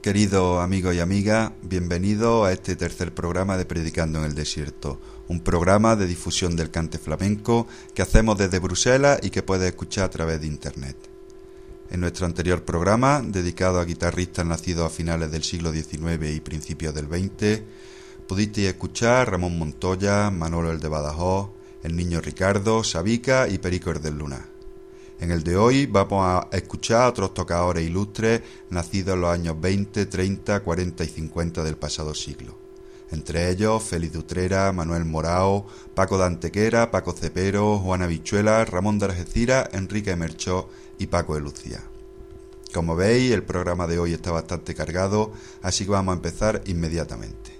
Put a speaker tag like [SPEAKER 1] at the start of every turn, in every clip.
[SPEAKER 1] Queridos amigos y amigas, bienvenidos a este tercer programa de Predicando en el Desierto, un programa de difusión del cante flamenco que hacemos desde Bruselas y que puedes escuchar a través de internet. En nuestro anterior programa, dedicado a guitarristas nacidos a finales del siglo XIX y principios del XX, pudisteis escuchar a Ramón Montoya, Manolo el de Badajoz, el Niño Ricardo, Sabica y Perico el del Lunar. En el de hoy vamos a escuchar a otros tocadores ilustres nacidos en los años 20, 30, 40 y 50 del pasado siglo. Entre ellos Félix de Utrera, Manuel Morao, Paco de Antequera, Paco Cepero, Juana Bichuela, Ramón de Algeciras, Enrique de Merchó y Paco de Lucía. Como veis, el programa de hoy está bastante cargado, así que vamos a empezar inmediatamente.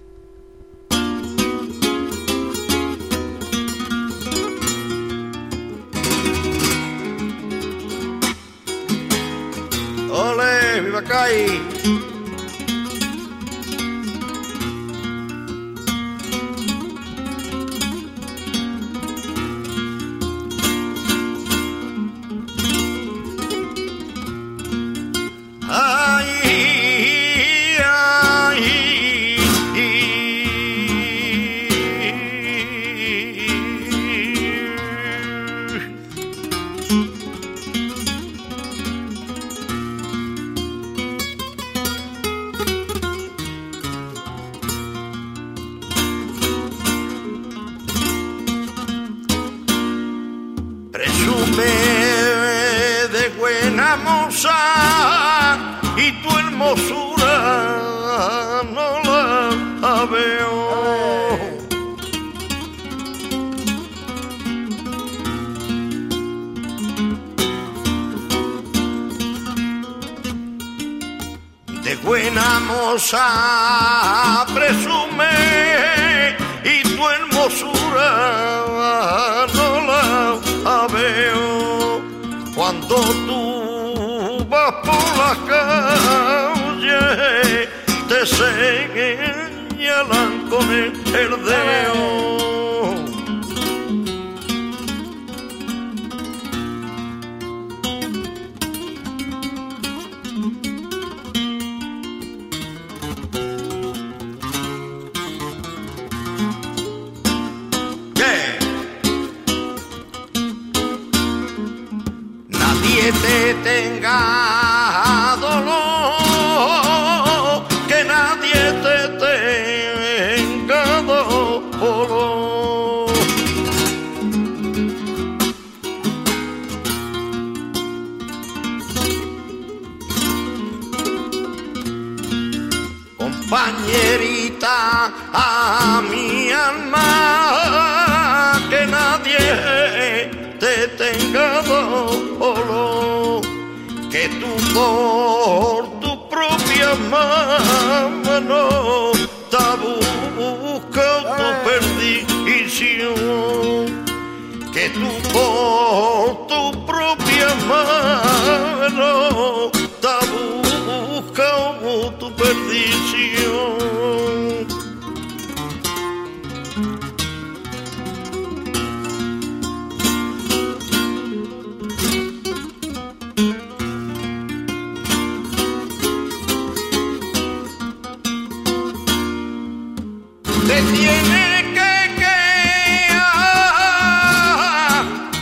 [SPEAKER 2] ¡Ole, viva Cai! De buena moza y tu hermosura no la veo. De buena moza presume y tu hermosura no la veo. Cuando tú vas por la calle te señalan con el dedo. Te tenga dolor, que nadie te tenga dolor. Compañerita a mi alma, que nadie te tenga dolor, que tú por tu propia mano te buscas tu perdición, que tú por tu propia mano te buscas tu perdición. Te tiene que quedar.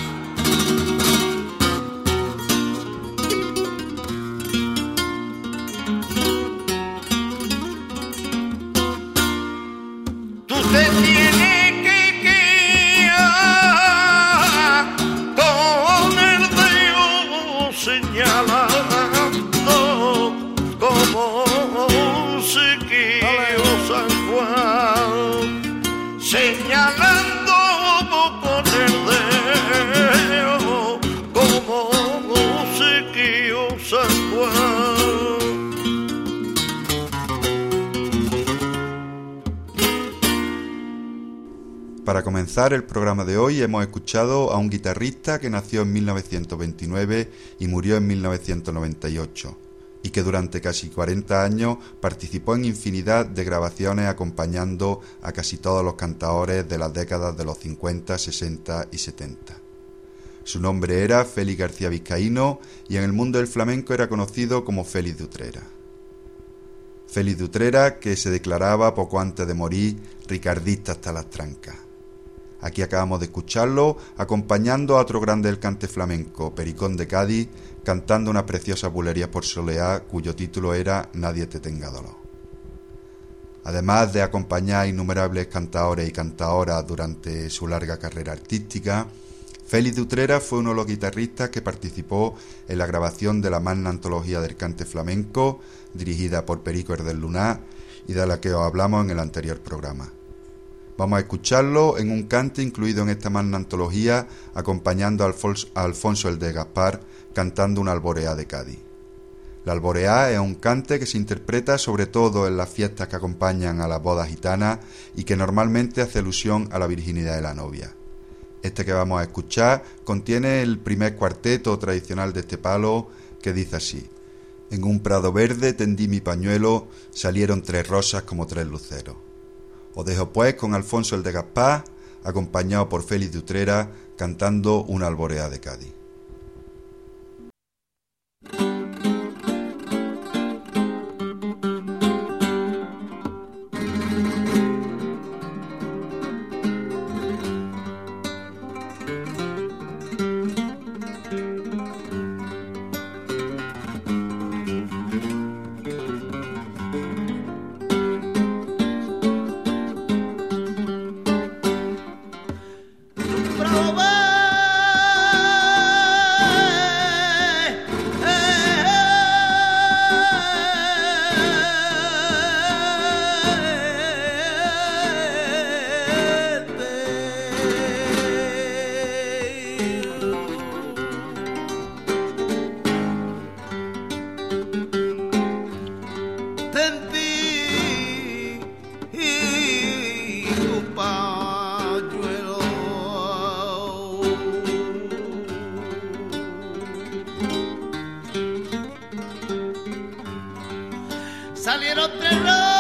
[SPEAKER 2] Tú te tienes que quedar con el dedo señalando como se quedó San Juan. Señalando con el dedo como se quedó San Juan.
[SPEAKER 1] Para comenzar el programa de hoy hemos escuchado a un guitarrista que nació en 1929 y murió en 1998. Y que durante casi 40 años participó en infinidad de grabaciones acompañando a casi todos los cantaores de las décadas de los 50, 60 y 70. Su nombre era Félix García Vizcaíno y en el mundo del flamenco era conocido como Félix de Utrera. Félix de Utrera, que se declaraba poco antes de morir ricardista hasta las trancas. Aquí acabamos de escucharlo acompañando a otro grande del cante flamenco, Pericón de Cádiz, cantando una preciosa bulería por soleá cuyo título era Nadie te tenga dolor. Además de acompañar a innumerables cantadores y cantadoras durante su larga carrera artística, Félix de Utrera fue uno de los guitarristas que participó en la grabación de la magna antología del cante flamenco, dirigida por Perico Herder Luná y de la que os hablamos en el anterior programa. Vamos a escucharlo en un cante incluido en esta magna antología, acompañando a Alfonso el de Gaspar, cantando una alboreá de Cádiz. La alboreá es un cante que se interpreta sobre todo en las fiestas que acompañan a las bodas gitanas y que normalmente hace alusión a la virginidad de la novia. Este que vamos a escuchar contiene el primer cuarteto tradicional de este palo, que dice así: en un prado verde tendí mi pañuelo, salieron 3 rosas como 3 luceros. Os dejo pues con Alfonso el de Gaspar, acompañado por Félix de Utrera, cantando una alboreá de Cádiz.
[SPEAKER 3] Salieron 3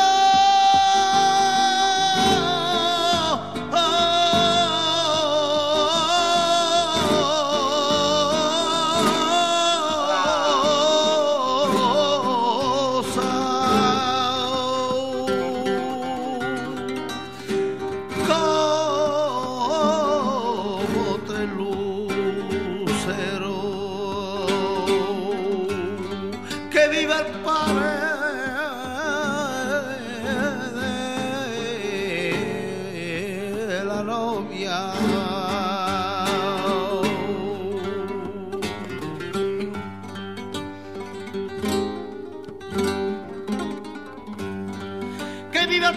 [SPEAKER 3] que viva el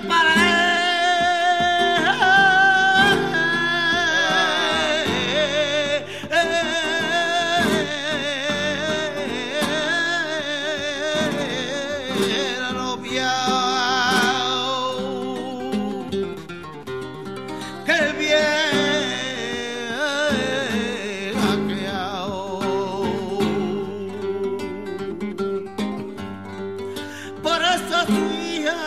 [SPEAKER 3] la novia, que bien ha creado. Por eso su hija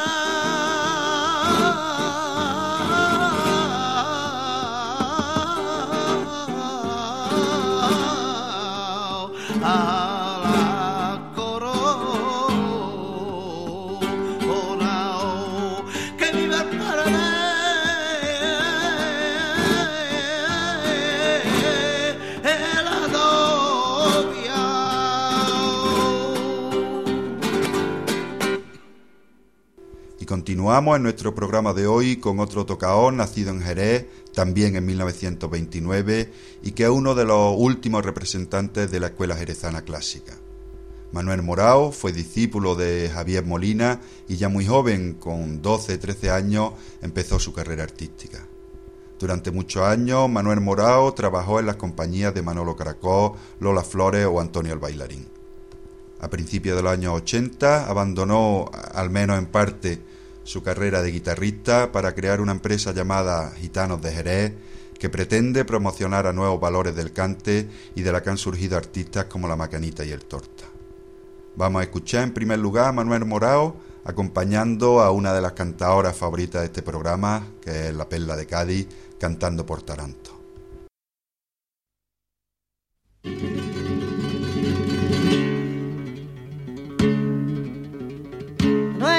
[SPEAKER 1] Continuamos en nuestro programa de hoy con otro tocaón nacido en Jerez, también en 1929, y que es uno de los últimos representantes de la escuela jerezana clásica. Manuel Morao fue discípulo de Javier Molina y ya muy joven, con 12-13 años, empezó su carrera artística. Durante muchos años, Manuel Morao trabajó en las compañías de Manolo Caracol, Lola Flores o Antonio el Bailarín. A principios de los años 80 abandonó, al menos en parte, su carrera de guitarrista para crear una empresa llamada Gitanos de Jerez, que pretende promocionar a nuevos valores del cante y de la que han surgido artistas como La Macanita y el Torta. Vamos a escuchar en primer lugar a Manuel Morao acompañando a una de las cantadoras favoritas de este programa, que es la Perla de Cádiz, cantando por Taranto.
[SPEAKER 3] No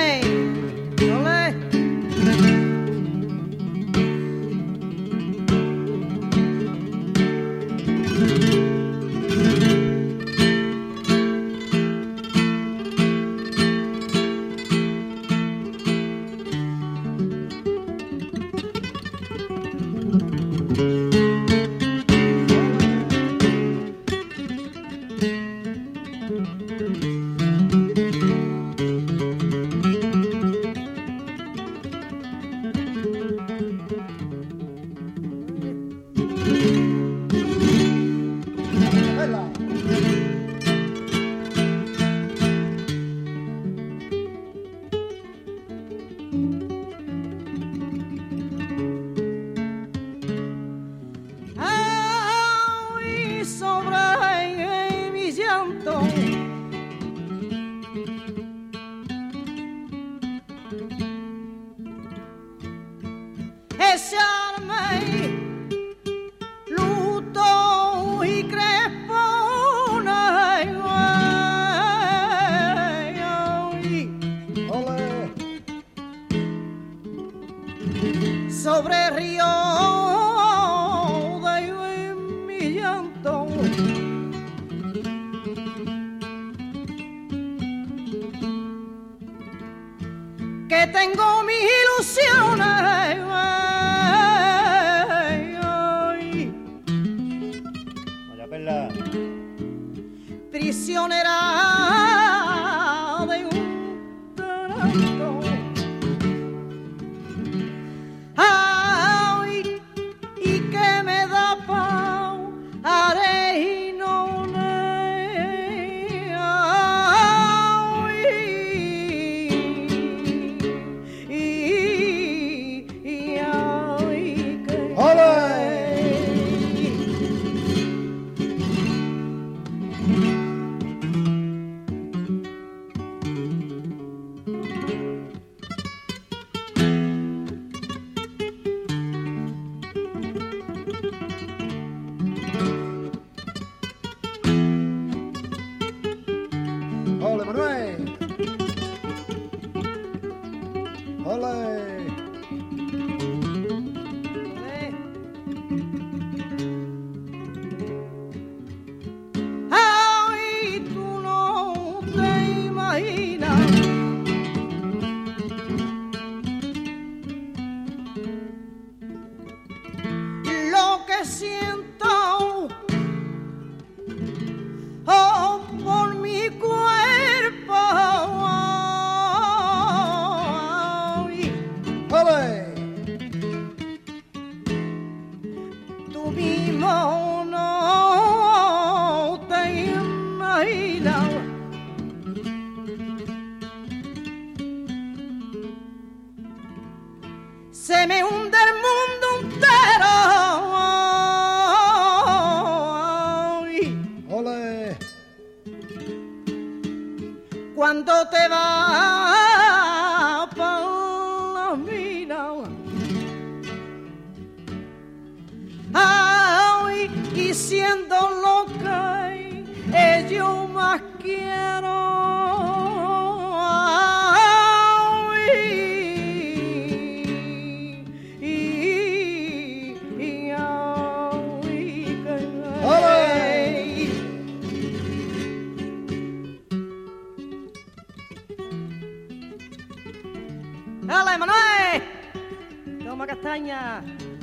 [SPEAKER 3] sobre río de mi llanto. Que tengo mis ilusiones,
[SPEAKER 4] Vaya perla.
[SPEAKER 3] prisionera de un taranto. Ay, y que me da pau, haré y no
[SPEAKER 4] ¡Ole, Manuel! ¡Ole!
[SPEAKER 3] Ay, tú no te imaginas lo que siento, oh, por mi cuerpo. Ay,
[SPEAKER 4] ¡Ole!
[SPEAKER 3] tú mismo no te imaginas se me hunde el mundo entero. Ay,
[SPEAKER 4] ¡Ole!
[SPEAKER 3] cuando te vas pa' la mina. Ay, y siendo lo que yo más quiero. Ay, ¡dale, Manuel! Toma castaña.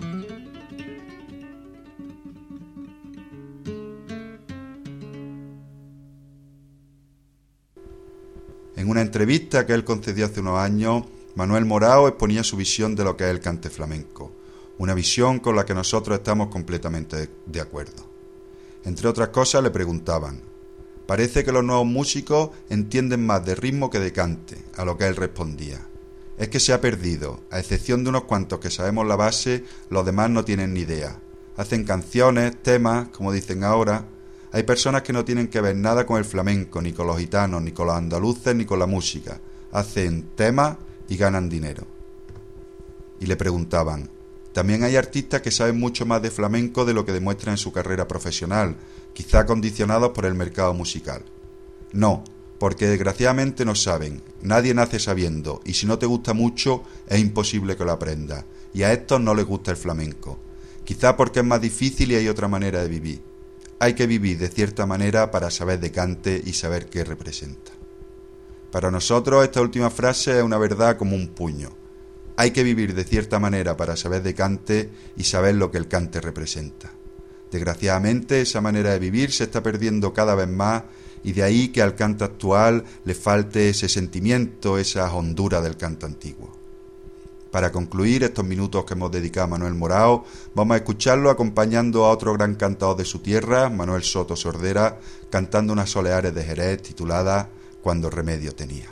[SPEAKER 1] En una entrevista que él concedió hace unos años, Manuel Morao exponía su visión de lo que es el cante flamenco, una visión con la que nosotros estamos completamente de acuerdo. Entre otras cosas le preguntaban: parece que los nuevos músicos entienden más de ritmo que de cante, a lo que él respondía: es que se ha perdido, a excepción de unos cuantos que sabemos la base, los demás no tienen ni idea. Hacen canciones, temas, como dicen ahora. Hay personas que no tienen que ver nada con el flamenco, ni con los gitanos, ni con los andaluces, ni con la música. Hacen temas y ganan dinero. Y le preguntaban: también hay artistas que saben mucho más de flamenco de lo que demuestran en su carrera profesional, quizá condicionados por el mercado musical. No, porque desgraciadamente no saben. Nadie nace sabiendo, y si no te gusta mucho, es imposible que lo aprendas. Y a estos no les gusta el flamenco. Quizá porque es más difícil y hay otra manera de vivir. Hay que vivir de cierta manera para saber de cante y saber qué representa. Para nosotros esta última frase es una verdad como un puño. Hay que vivir de cierta manera para saber de cante y saber lo que el cante representa. Desgraciadamente esa manera de vivir se está perdiendo cada vez más, y de ahí que al cante actual le falte ese sentimiento, esa hondura del cante antiguo. Para concluir estos minutos que hemos dedicado a Manuel Morao, vamos a escucharlo acompañando a otro gran cantador de su tierra, Manuel Soto Sordera, cantando unas soleares de Jerez titulada Cuando remedio tenía.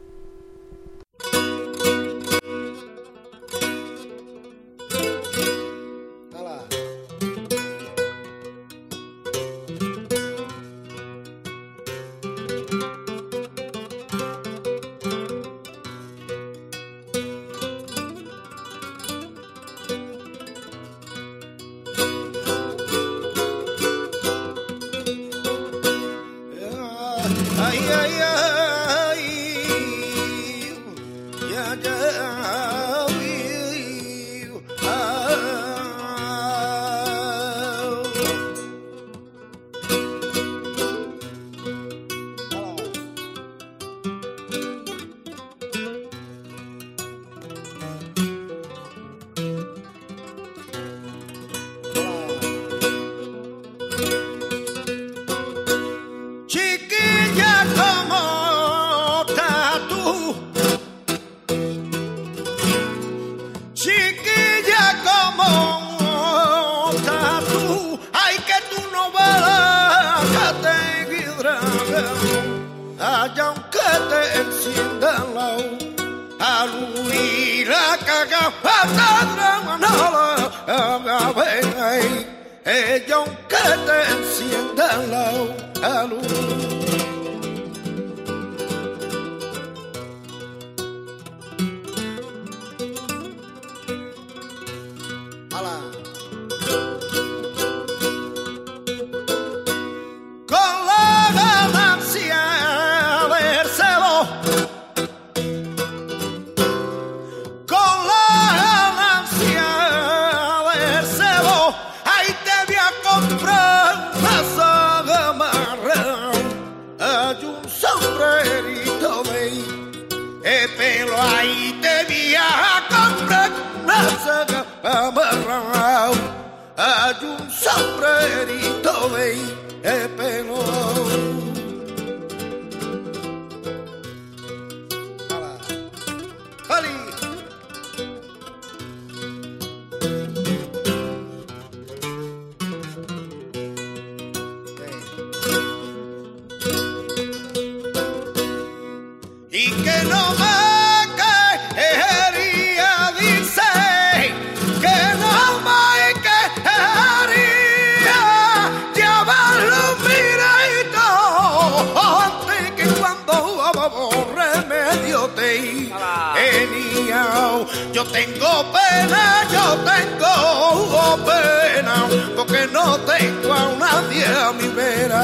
[SPEAKER 3] Ay, ay, ay, ya, ya,
[SPEAKER 2] Ay, aunque te enciendan la luz y la caga, ella aunque te enciendan la luz. Hay un sombrerito de pelo. ¡Ali! Y que no me quería, dice, que no me quería llevarlo miradito, antes que cuando remedio te venía. Yo tengo pena, porque no tengo a nadie a mi vera.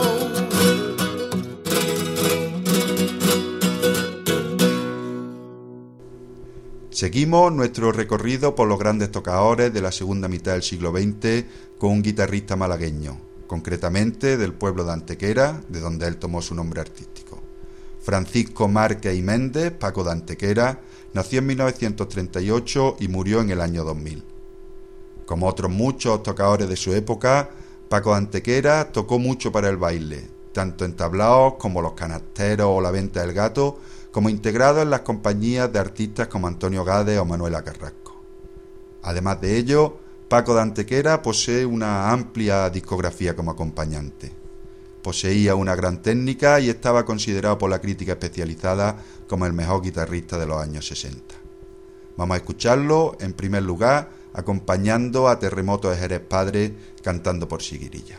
[SPEAKER 1] Seguimos nuestro recorrido por los grandes tocadores de la segunda mitad del siglo XX con un guitarrista malagueño, concretamente del pueblo de Antequera, de donde él tomó su nombre artístico. Francisco Márquez y Méndez, Paco de Antequera, nació en 1938 y murió en el año 2000. Como otros muchos tocadores de su época, Paco de Antequera tocó mucho para el baile, tanto en tablaos como los canasteros o la venta del gato, como integrado en las compañías de artistas como Antonio Gades o Manuela Carrasco. Además de ello, Paco de Antequera posee una amplia discografía como acompañante. Poseía una gran técnica y estaba considerado por la crítica especializada como el mejor guitarrista de los años 60. Vamos a escucharlo, en primer lugar, acompañando a Terremoto de Jerez Padre cantando por Siguirilla.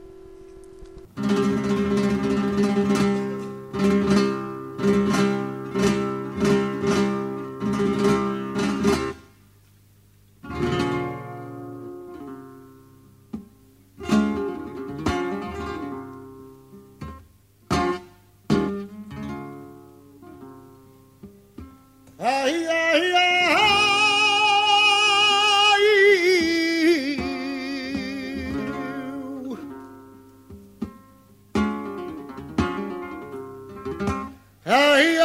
[SPEAKER 2] Ay, ay, ay, ay,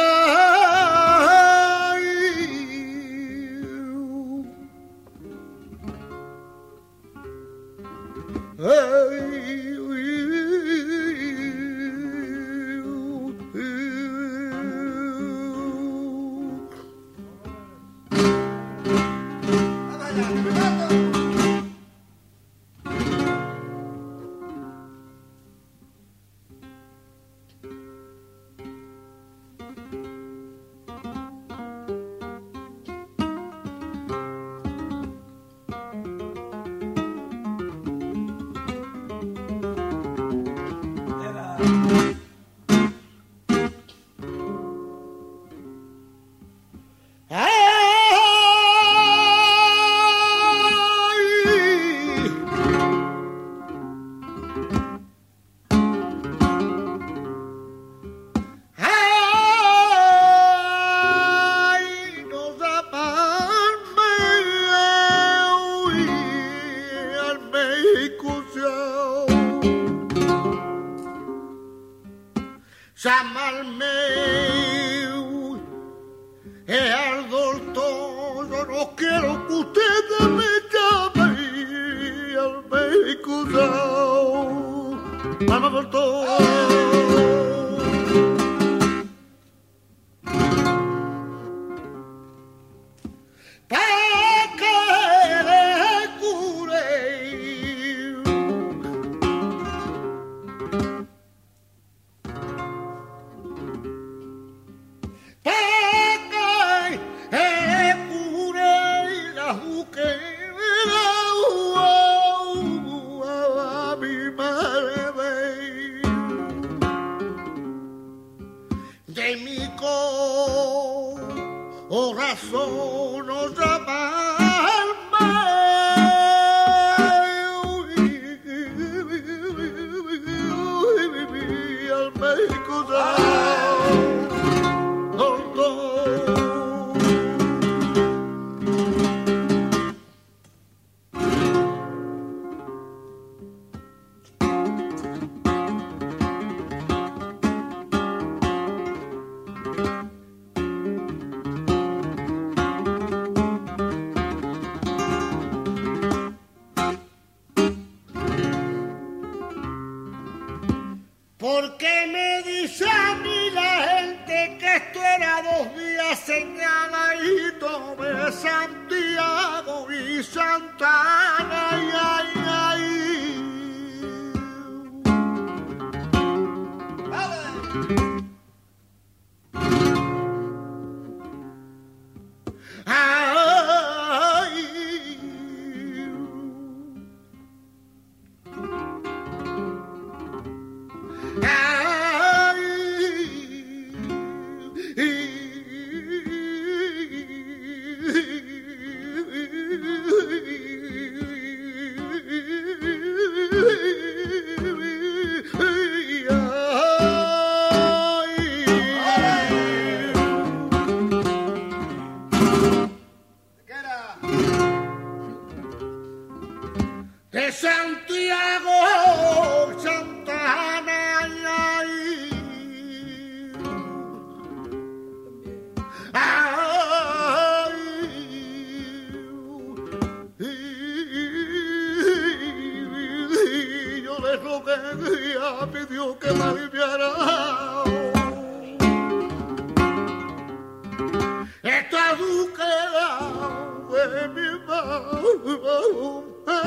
[SPEAKER 2] o razón otra palma al México ¿por qué me dice a mí la gente que esto era 2 días señaladito de Santiago y Santana? Ay, ay, ay. De Santiago, Santana, ay, ay, yo le rogué y pidió que me aliviara. Esta búsqueda de mi mano.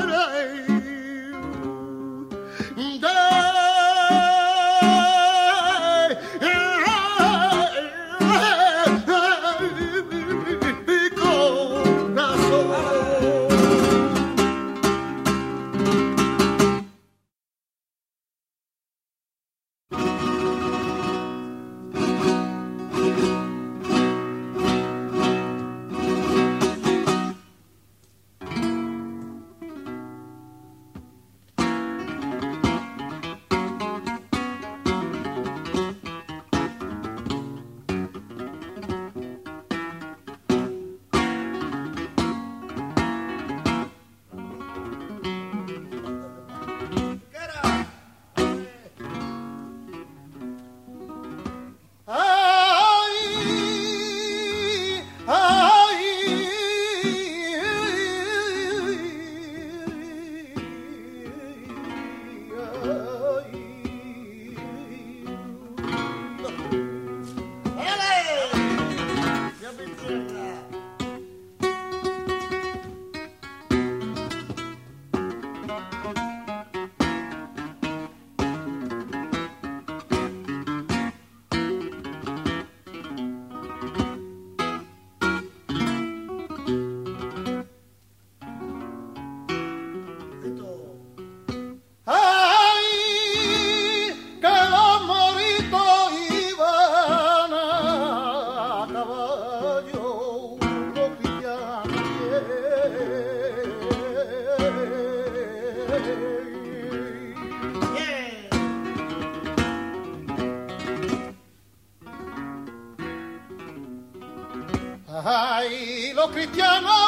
[SPEAKER 2] Ay, los cristianos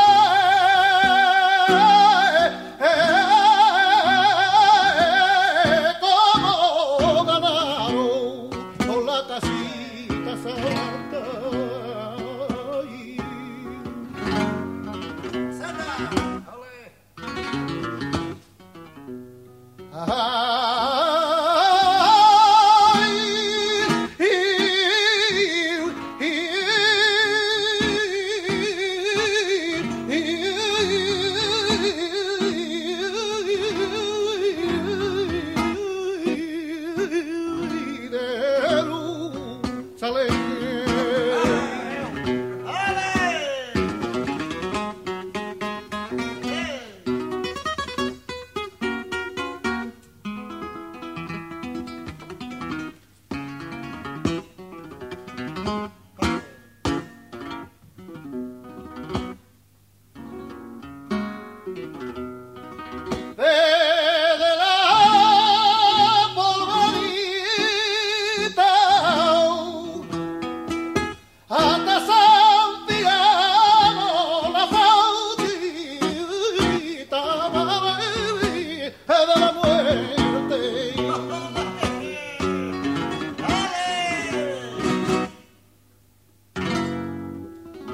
[SPEAKER 2] como ganaron por la casita santa.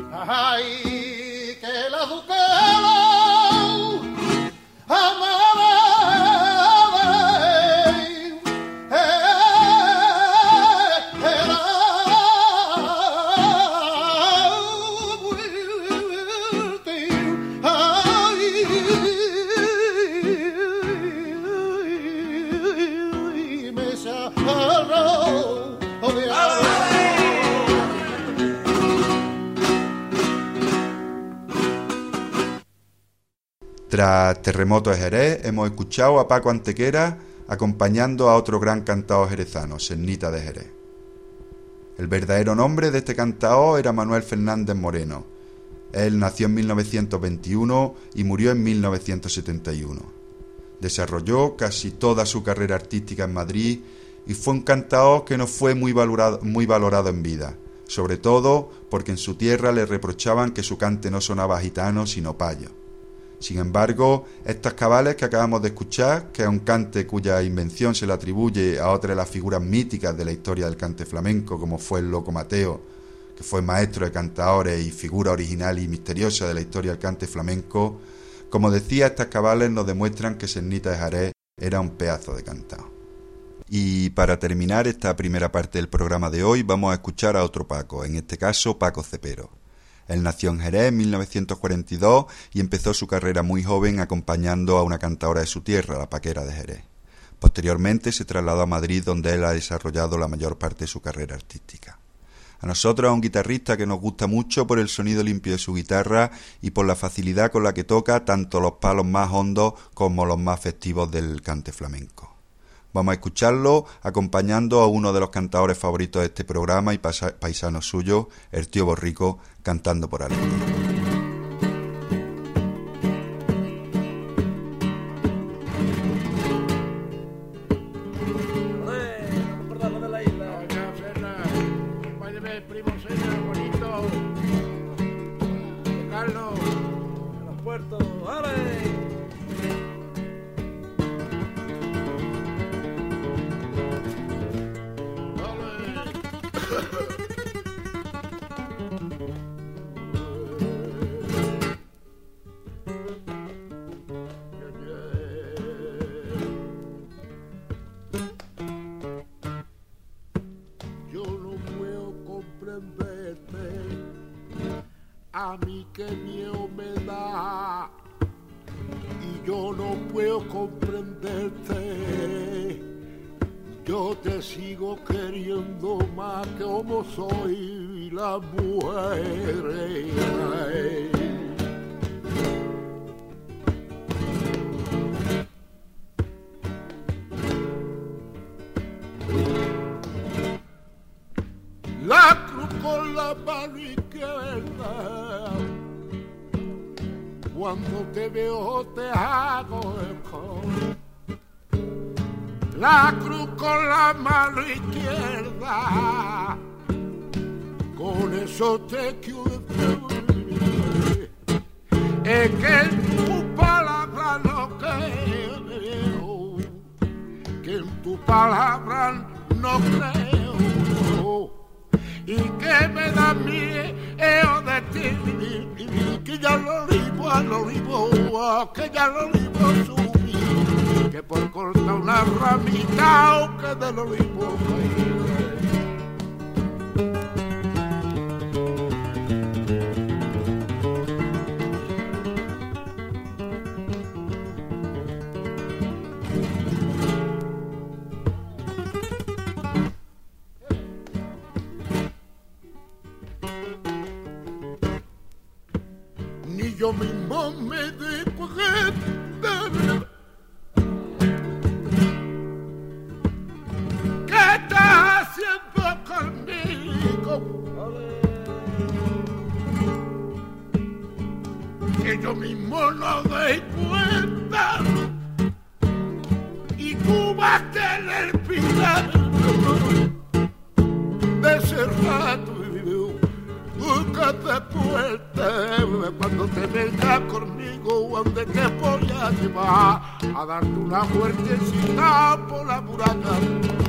[SPEAKER 2] Ay, que la duquela amaba
[SPEAKER 1] Tras Terremoto de Jerez, hemos escuchado a Paco Antequera acompañando a otro gran cantaor jerezano, Cernita de Jerez. El verdadero nombre de este cantaor era Manuel Fernández Moreno. Él nació en 1921 y murió en 1971. Desarrolló casi toda su carrera artística en Madrid y fue un cantaor que no fue muy valorado en vida, sobre todo porque en su tierra le reprochaban que su cante no sonaba gitano sino payo. Sin embargo, estas cabales que acabamos de escuchar, que es un cante cuya invención se le atribuye a otra de las figuras míticas de la historia del cante flamenco, como fue el Loco Mateo, que fue maestro de cantaores y figura original y misteriosa de la historia del cante flamenco, como decía, estas cabales nos demuestran que Cernita de Jerez era un pedazo de cantao. Y para terminar esta primera parte del programa de hoy, vamos a escuchar a otro Paco, en este caso Paco Cepero. Él nació en Jerez en 1942 y empezó su carrera muy joven acompañando a una cantaora de su tierra, la Paquera de Jerez. Posteriormente se trasladó a Madrid, donde él ha desarrollado la mayor parte de su carrera artística. A nosotros es un guitarrista que nos gusta mucho por el sonido limpio de su guitarra y por la facilidad con la que toca tanto los palos más hondos como los más festivos del cante flamenco. Vamos a escucharlo acompañando a uno de los cantadores favoritos de este programa y paisano suyo, el Tío Borrico, cantando por alegría.
[SPEAKER 2] A mí que miedo me da y yo no puedo comprenderte. Yo te sigo queriendo más que como soy la mujer. La cruz con la mano izquierda, cuando te veo te hago eco. La cruz con la mano izquierda, con eso te quiero decir, es que en tu palabra no creo, que en tu palabra no creo. Y que me da miedo de ti, que ya lo ribo, que ya lo ribo subí, que por cortar una ramita o que de lo ribo yo mismo me di cuenta que estás haciendo conmigo, que yo mismo no doy cuenta y tú vas a tener piedad de ese rato. Búscate fuerte cuando te vengas conmigo, donde te voy a llevar a darte una fuertecita por la muralla.